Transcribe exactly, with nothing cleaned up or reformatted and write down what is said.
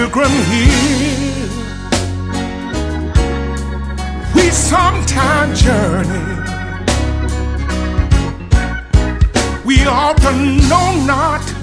pilgrim here. We sometimes journey, we often know not